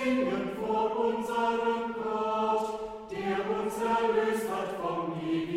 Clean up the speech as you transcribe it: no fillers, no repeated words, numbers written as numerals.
singen vor unserem Gott, der uns erlöst hat vom Ewigen.